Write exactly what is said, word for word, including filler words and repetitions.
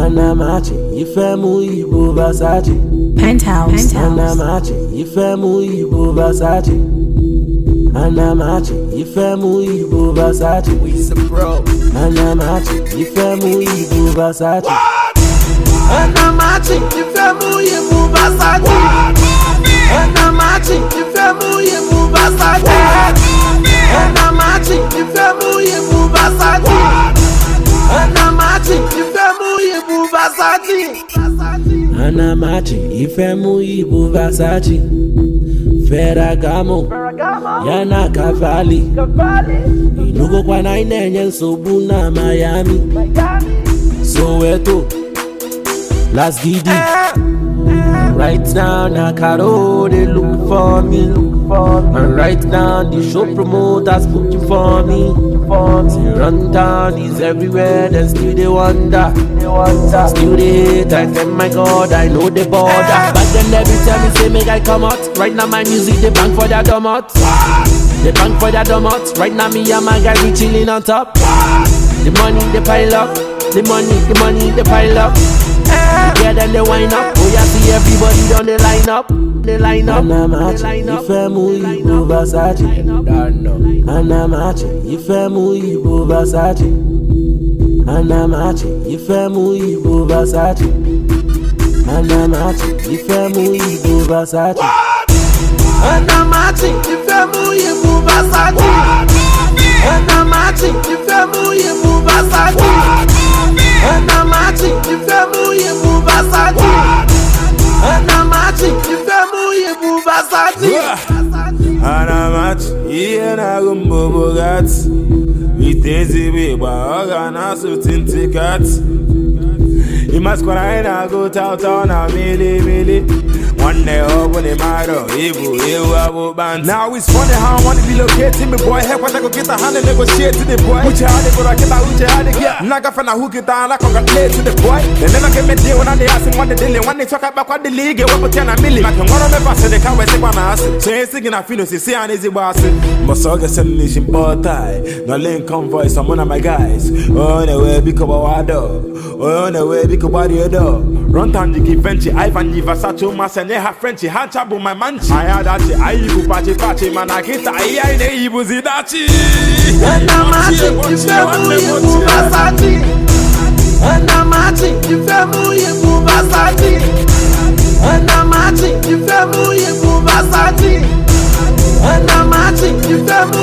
Anamachi, Ifemu Ibu Versace. Penthouse. Anamachi, Ifemu Ibu Versace. Anamachi, Ifemu Ibu Versace. We some bro. Anamachi, Ifemu Ibu Versace. Anamachi, Ifemu Ibu Versace. Anamachi, Ifemu Ibu Versace. Anamachi, Ifemu Ibu Versace. Anamachi, Ifemu Ibu Versace. Anamachi, Ifemu Ibu Versace. Ferragamo, Yana Cavalli. Inugo kwa na inenye nsobu na Miami. Soweto, Las Gidi. Right now, Nakaro, they look for me. And right now, the show promoters looking for me. See, run down is everywhere, then still they wonder. Still they hate, I tell my God, I know the border. Back then, every time you say, make I come out. Right now, my music, they bang for their dumb out. They bang for their dumb out. Right now, me and my guy, we chilling on top. The money, they pile up. The money, the money, they pile up. Yeah, then they wind up. Oh, yeah, see everybody on the line up. They line up. Anamachi, Ifemu Ibu Versace. Anamachi, Ifemu Ibu Versace. Anamachi, Ifemu Ibu Versace. Anamachi, Ifemu Ibu Versace. Anamachi, Ifemu Ibu Versace. Anamachi, Ifemu Ibu Versace. Anamachi, Ifemu Ibu Versace. Anamachi, Ifemu Ibu Versace. Anamachi, iye na gumbo bogati. Itezi biba ogana sutinti kati. Imaskwana ina go tauta na mili mili. One day open the maro, Ibu, Ibu, Abu Band. Now it's funny how I want to be located. Me boy, help when I go get a hand and negotiate to the boy. Uche hadi go get a uche hadi get. Naga fana who get down, I congratulate to the boy. They never get me deal when I ask him what they dealing. When they talk about what the league, what put ten a million. I can one of me pass they can't wait to one ass. So ain't singing a feel see see an easy boss. But so get some nation bow tie. No link convoy, some one of my guys. Oh, the way because what do? Oh, the way because what do you do? Run down the Givenchy, Ivan Versace, Masen. Ha Frenchy, Hanchabu, my manchi. I had that, I you pachi pachi, man, I get I I was it that. Anamachi, Ifemu Ibu Versace. Anamachi, Ifemu Ibu Versace. Anamachi, Ifemu Ibu Versace. Anamachi, Ifemu